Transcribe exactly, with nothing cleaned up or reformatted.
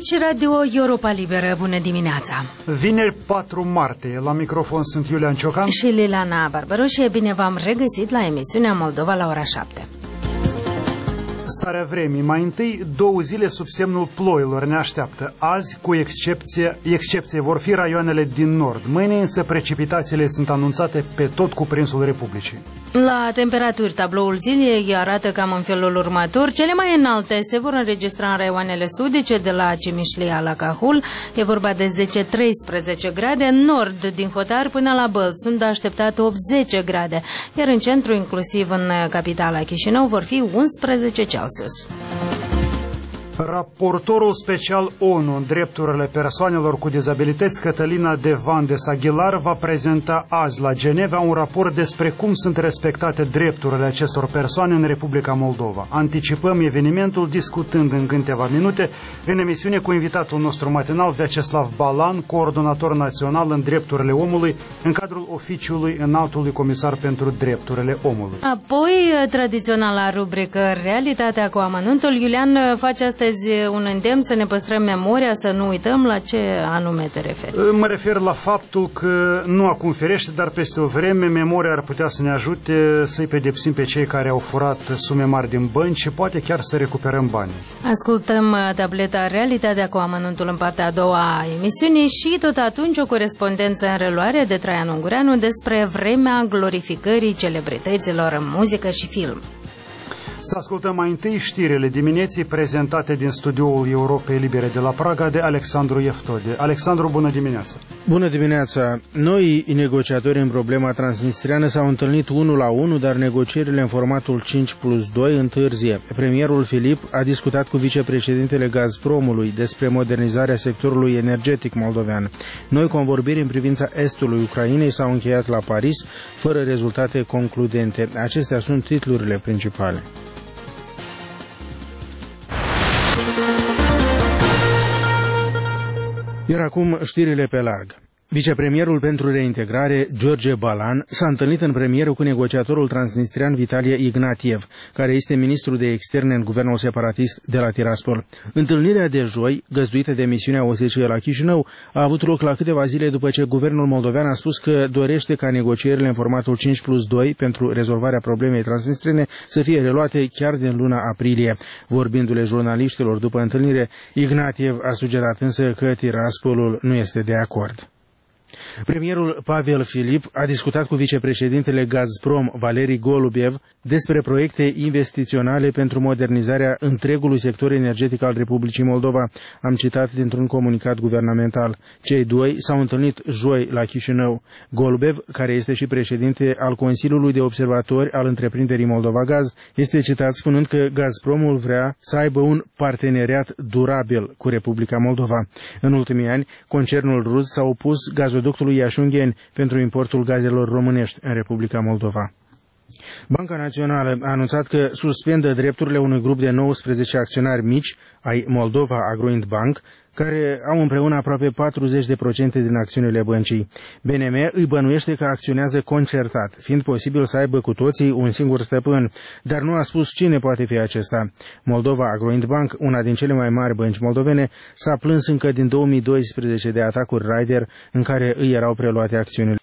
Aici Radio Europa Liberă, bună dimineața! Vineri patru martie, la microfon sunt Iulian Ciocan și Liliana Barbaroșie. Bine v-am regăsit la emisiunea Moldova la ora șapte. Starea vremii. Mai întâi, două zile sub semnul ploilor ne așteaptă. Azi, cu excepție, excepție, vor fi raioanele din nord. Mâine, însă, precipitațiile sunt anunțate pe tot cuprinsul Republicii. La temperaturi, tabloul zilei arată cam în felul următor. Cele mai înalte se vor înregistra în raioanele sudice, de la Cimișlia la Cahul. E vorba de zece treisprezece grade. În nord, din Hotar până la Bălți, sunt așteptate opt zece grade. Iar în centru, inclusiv în capitala Chișinău, vor fi unsprezece Celsius. Raportorul special ONU în drepturile persoanelor cu dizabilități, Cătălina de Vandes Aguilar, va prezenta azi la Geneva un raport despre cum sunt respectate drepturile acestor persoane în Republica Moldova. Anticipăm evenimentul discutând în câteva minute în emisiune cu invitatul nostru matinal, Vyacheslav Balan, coordonator național în drepturile omului, în cadrul oficiului Înaltului Comisar pentru Drepturile Omului. Apoi, tradiționala rubrică Realitatea cu amănuntul. Iulian face astăzi un îndemn să ne păstrăm memoria, să nu uităm. La ce anume te referi? Mă refer la faptul că nu acum ferește, dar peste o vreme memoria ar putea să ne ajute să-i pedepsim pe cei care au furat sume mari din bănci și poate chiar să recuperăm banii. Ascultăm tableta Realitatea cu amănuntul în partea a doua a emisiunii și tot atunci o corespondență în reluare de Traian Ungureanu despre vremea glorificării celebrităților în muzică și film. Să ascultăm mai întâi știrile dimineții prezentate din studioul Europei Libere de la Praga de Alexandru Eftode. Alexandru, bună dimineața! Bună dimineața! Noi, negociatori în problema transnistriană, s-au întâlnit unul la unul, dar negocierile în formatul cinci plus doi întârzie. Premierul Filip a discutat cu vicepreședintele Gazpromului despre modernizarea sectorului energetic moldovean. Noi convorbiri în privința estului Ucrainei s-au încheiat la Paris, fără rezultate concludente. Acestea sunt titlurile principale. Iar acum știrile pe larg. Vicepremierul pentru reintegrare, George Balan, s-a întâlnit în premieră cu negociatorul transnistrian Vitalie Ignatiev, care este ministru de externe în guvernul separatist de la Tiraspol. Întâlnirea de joi, găzduită de misiunea O S C E la Chișinău, a avut loc la câteva zile după ce guvernul moldovean a spus că dorește ca negocierile în formatul cinci plus doi pentru rezolvarea problemei transnistrene să fie reluate chiar din luna aprilie. Vorbindu-le jurnaliștilor după întâlnire, Ignatiev a sugerat însă că Tiraspolul nu este de acord. Premierul Pavel Filip a discutat cu vicepreședintele Gazprom, Valeri Golubiev, despre proiecte investiționale pentru modernizarea întregului sector energetic al Republicii Moldova. Am citat dintr-un comunicat guvernamental. Cei doi s-au întâlnit joi la Chișinău. Golubiev, care este și președinte al Consiliului de Observatori al întreprinderii Moldova Gaz, este citat spunând că Gazpromul vrea să aibă un parteneriat durabil cu Republica Moldova. În ultimii ani, concernul rus s-a opus gazoductului Iașungheni pentru importul gazelor românești în Republica Moldova. Banca Națională a anunțat că suspendă drepturile unui grup de nouăsprezece acționari mici ai Moldova Agroint Bank, care au împreună aproape patruzeci de procente din acțiunile băncii. B N M îi bănuiește că acționează concertat, fiind posibil să aibă cu toții un singur stăpân, dar nu a spus cine poate fi acesta. Moldova Agroint Bank, una din cele mai mari bănci moldovene, s-a plâns încă din două mii doisprezece de atacuri Raider în care îi erau preluate acțiunile.